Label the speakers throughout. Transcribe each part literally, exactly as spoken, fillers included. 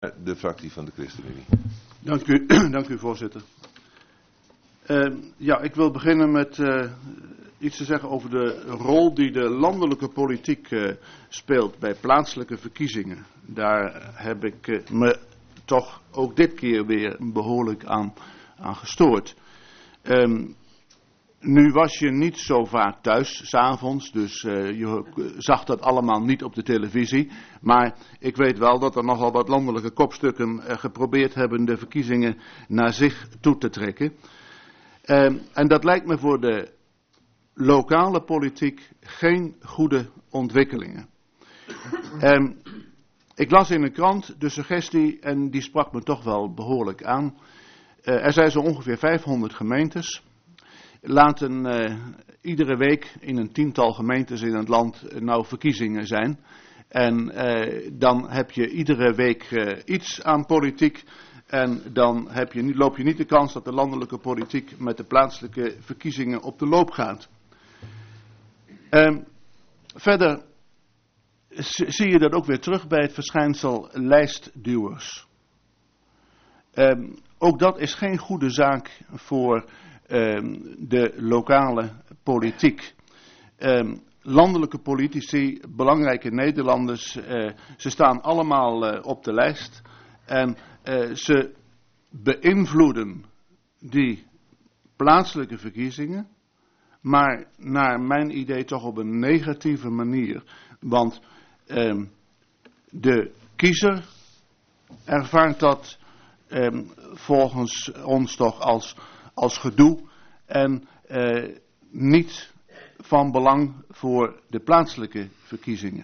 Speaker 1: De fractie van de ChristenUnie.
Speaker 2: Dank u, dank u voorzitter. Uh, ja, ik wil beginnen met uh, iets te zeggen over de rol die de landelijke politiek uh, speelt bij plaatselijke verkiezingen. Daar heb ik uh, me toch ook dit keer weer behoorlijk aan, aan gestoord. Um, Nu was je niet zo vaak thuis, 's avonds, dus uh, je zag dat allemaal niet op de televisie. Maar ik weet wel dat er nogal wat landelijke kopstukken uh, geprobeerd hebben de verkiezingen naar zich toe te trekken. Uh, en dat lijkt me voor de lokale politiek geen goede ontwikkelingen. Uh, ik las in een krant de suggestie, en die sprak me toch wel behoorlijk aan. Uh, er zijn zo ongeveer vijfhonderd gemeentes. Laten uh, iedere week in een tiental gemeentes in het land uh, nou verkiezingen zijn. En uh, dan heb je iedere week uh, iets aan politiek. En dan heb je, loop je niet de kans dat de landelijke politiek met de plaatselijke verkiezingen op de loop gaat. Uh, verder zie je dat ook weer terug bij het verschijnsel lijstduwers. Uh, ook dat is geen goede zaak voor Um, de lokale politiek. Um, landelijke politici, belangrijke Nederlanders, uh, ze staan allemaal uh, op de lijst en uh, ze beïnvloeden die plaatselijke verkiezingen, maar naar mijn idee toch op een negatieve manier. Want um, de kiezer ervaart dat um, volgens ons toch als als gedoe en uh, niet van belang voor de plaatselijke verkiezingen.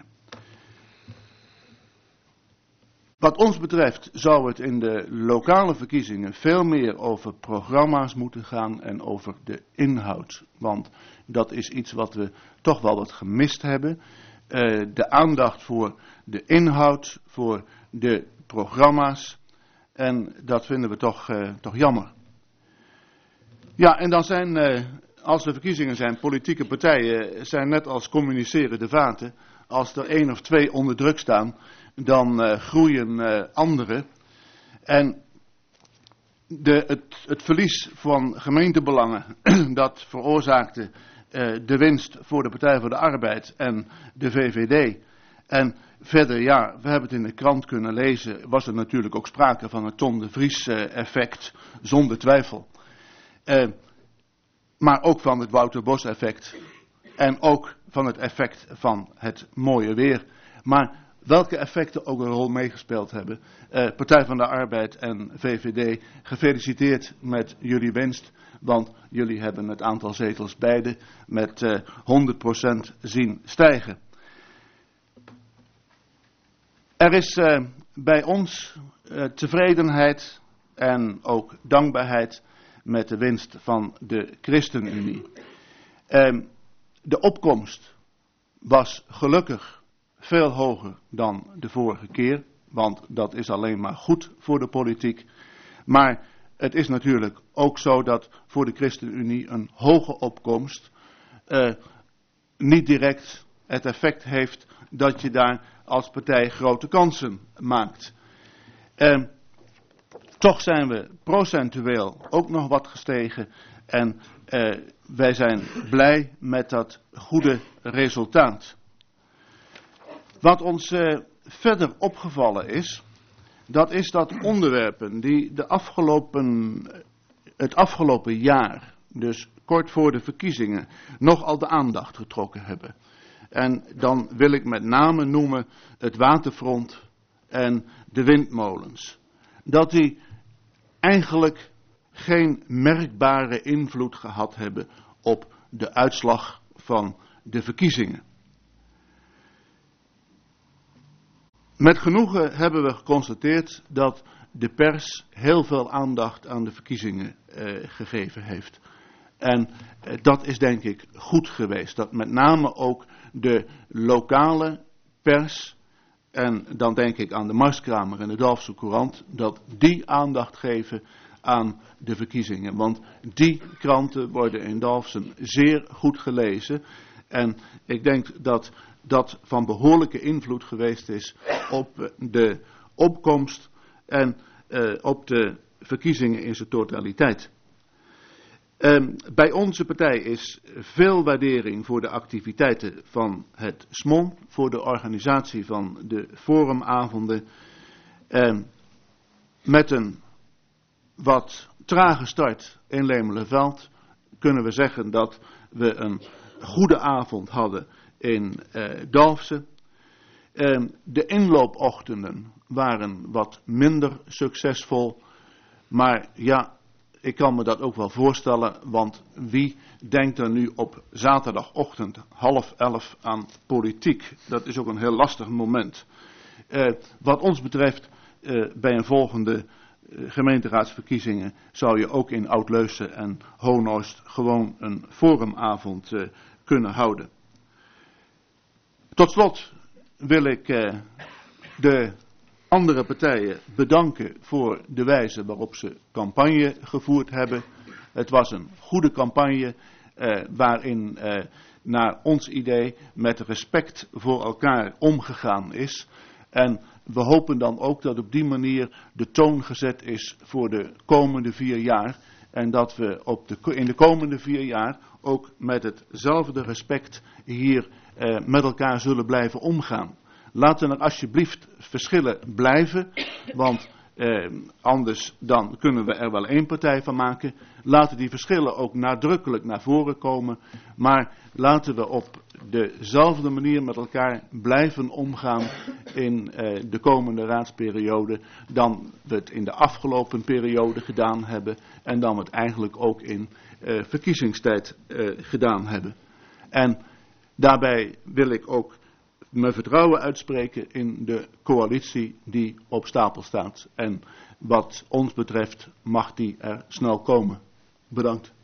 Speaker 2: Wat ons betreft zou het in de lokale verkiezingen veel meer over programma's moeten gaan en over de inhoud. Want dat is iets wat we toch wel wat gemist hebben. Uh, de aandacht voor de inhoud, voor de programma's. En dat vinden we toch, uh, toch jammer. Ja, en dan zijn, uh, als er verkiezingen zijn, politieke partijen zijn net als communicerende vaten. Als er één of twee onder druk staan, dan uh, groeien uh, anderen. En de, het, het verlies van gemeentebelangen, dat veroorzaakte uh, de winst voor de Partij voor de Arbeid en de V V D. En verder, ja, we hebben het in de krant kunnen lezen, was er natuurlijk ook sprake van het Ton de Vries uh, effect, zonder twijfel. Uh, maar ook van het Wouter Bos effect. En ook van het effect van het mooie weer. Maar welke effecten ook een rol meegespeeld hebben. Uh, Partij van de Arbeid en V V D, gefeliciteerd met jullie winst. Want jullie hebben het aantal zetels beide met uh, honderd procent zien stijgen. Er is uh, bij ons uh, tevredenheid en ook dankbaarheid met de winst van de ChristenUnie. Uh, de opkomst was gelukkig veel hoger dan de vorige keer, want dat is alleen maar goed voor de politiek. Maar het is natuurlijk ook zo dat voor de ChristenUnie een hoge opkomst uh, niet direct het effect heeft dat je daar als partij grote kansen maakt. Uh, Toch zijn we procentueel ook nog wat gestegen en uh, wij zijn blij met dat goede resultaat. Wat ons uh, verder opgevallen is, dat is dat onderwerpen die de afgelopen, het afgelopen jaar, dus kort voor de verkiezingen, nogal de aandacht getrokken hebben. En dan wil ik met name noemen het waterfront en de windmolens. Dat die eigenlijk geen merkbare invloed gehad hebben op de uitslag van de verkiezingen. Met genoegen hebben we geconstateerd dat de pers heel veel aandacht aan de verkiezingen eh, gegeven heeft. En eh, dat is denk ik goed geweest. Dat met name ook de lokale pers, en dan denk ik aan de Marskramer en de Dalfse Courant, dat die aandacht geven aan de verkiezingen. Want die kranten worden in Dalfsen zeer goed gelezen. En ik denk dat dat van behoorlijke invloed geweest is op de opkomst en uh, op de verkiezingen in zijn totaliteit. Um, bij onze partij is veel waardering voor de activiteiten van het S M O N, voor de organisatie van de forumavonden. Um, met een wat trage start in Lemelerveld kunnen we zeggen dat we een goede avond hadden in uh, Dalfsen. Um, de inloopochtenden waren wat minder succesvol, maar ja, ik kan me dat ook wel voorstellen, want wie denkt er nu op zaterdagochtend half elf aan politiek? Dat is ook een heel lastig moment. Uh, wat ons betreft, uh, bij een volgende uh, gemeenteraadsverkiezingen zou je ook in Oud-Leusden en Honoost gewoon een forumavond uh, kunnen houden. Tot slot wil ik uh, de andere partijen bedanken voor de wijze waarop ze campagne gevoerd hebben. Het was een goede campagne uh, waarin uh, naar ons idee met respect voor elkaar omgegaan is. En we hopen dan ook dat op die manier de toon gezet is voor de komende vier jaar. En dat we op de, in de komende vier jaar ook met hetzelfde respect hier uh, met elkaar zullen blijven omgaan. Laten er alsjeblieft verschillen blijven, want eh, anders dan kunnen we er wel één partij van maken. Laten die verschillen ook nadrukkelijk naar voren komen, maar laten we op dezelfde manier met elkaar blijven omgaan in eh, de komende raadsperiode dan we het in de afgelopen periode gedaan hebben en dan we het eigenlijk ook in eh, verkiezingstijd eh, gedaan hebben. En daarbij wil ik ook mijn vertrouwen uitspreken in de coalitie die op stapel staat. En wat ons betreft mag die er snel komen. Bedankt.